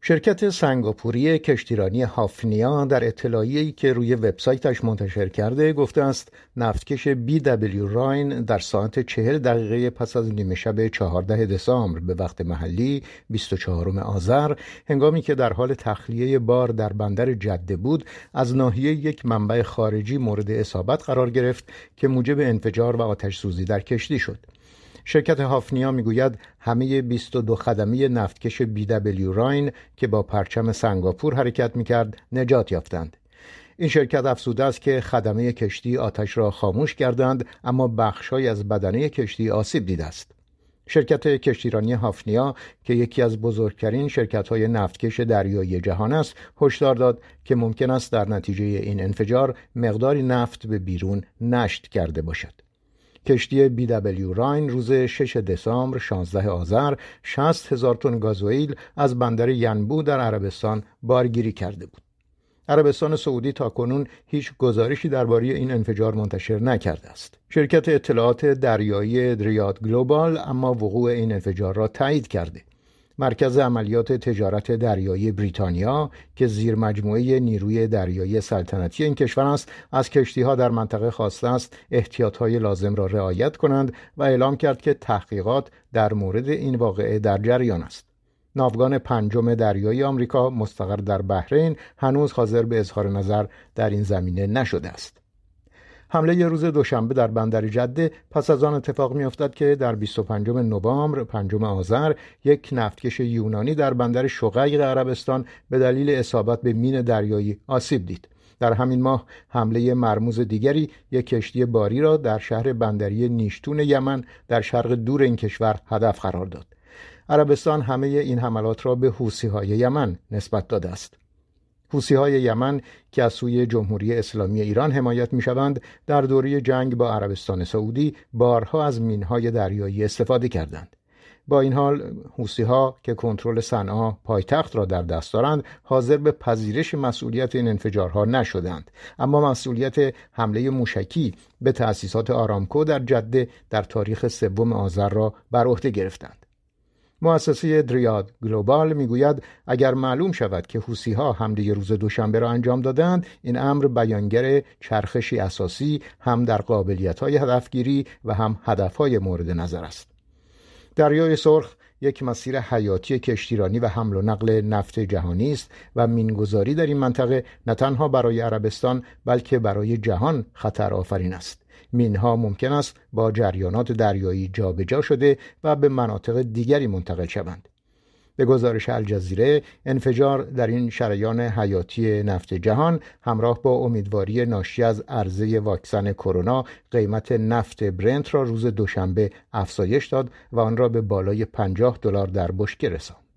شرکت سنگاپوری کشتیرانی هافنیا در اطلاعیه‌ای که روی وبسایتش منتشر کرده گفته است نفتکش BW راین در ساعت 40 دقیقه پس از نیمه شب 14 دسامبر به وقت محلی 24 آذر هنگامی که در حال تخلیه بار در بندر جده بود از ناحیه یک منبع خارجی مورد اصابت قرار گرفت که موجب انفجار و آتش سوزی در کشتی شد. شرکت هافنیا میگوید همه 22 خدمه نفتکش BW راین که با پرچم سنگاپور حرکت میکرد نجات یافتند. این شرکت افزوده است که خدمه کشتی آتش را خاموش کردند اما بخش‌هایی از بدنه کشتی آسیب دیده است. شرکت کشتیرانی هافنیا که یکی از بزرگترین شرکت‌های نفتکش دریایی جهان است، هشدار داد که ممکن است در نتیجه این انفجار مقداری نفت به بیرون نشت کرده باشد. کشتی BW راین روز 6 دسامبر 16 آذر 60,000 تن گازوئیل از بندر ینبو در عربستان بارگیری کرده بود. عربستان سعودی تاکنون هیچ گزارشی درباره این انفجار منتشر نکرده است. شرکت اطلاعات دریایی دریاد گلوبال اما وقوع این انفجار را تایید کرده. مرکز عملیات تجارت دریایی بریتانیا که زیر مجموعه نیروی دریایی سلطنتی این کشور است، از کشتی‌ها در منطقه خواسته است احتیاط‌های لازم را رعایت کنند و اعلام کرد که تحقیقات در مورد این واقعه در جریان است. ناوگان پنجم دریایی آمریکا مستقر در بحرین هنوز حاضر به اظهار نظر در این زمینه نشده است. حمله روز دوشنبه در بندر جده پس از آن اتفاق می‌افتد که در 25 نوامبر 5 آذر یک نفتکش یونانی در بندر شقیق عربستان به دلیل اصابت به مین دریایی آسیب دید. در همین ماه حمله مرموز دیگری یک کشتی باری را در شهر بندری نیشتون یمن در شرق دور این کشور هدف قرار داد. عربستان همه این حملات را به حوثی‌های یمن نسبت داده است. حوثی‌های یمن که از سوی جمهوری اسلامی ایران حمایت می‌شوند، در دوره جنگ با عربستان سعودی بارها از مین‌های دریایی استفاده کردند. با این حال حوثی‌ها که کنترل صنعا پایتخت را در دست دارند، حاضر به پذیرش مسئولیت این انفجارها نشدند، اما مسئولیت حمله موشکی به تأسیسات آرامکو در جده در تاریخ 3 آذر را بر عهده گرفتند. مؤسسه دریاد گلوبال میگوید اگر معلوم شود که حوثی‌ها حمله روز دوشنبه را انجام دادند، این امر بیانگر چرخشی اساسی هم در قابلیت‌های هدفگیری و هم هدف‌های مورد نظر است. دریای سرخ یک مسیر حیاتی کشتیرانی و حمل و نقل نفت جهانی است و مینگذاری در این منطقه نه تنها برای عربستان بلکه برای جهان خطر آفرین است. مینها ممکن است با جریانات دریایی جابجا شده و به مناطق دیگری منتقل شوند. به گزارش الجزیره، انفجار در این شریان حیاتی نفت جهان همراه با امیدواری ناشی از عرضه واکسن کرونا قیمت نفت برنت را روز دوشنبه افزایش داد و آن را به بالای $50 در بشکه رساند.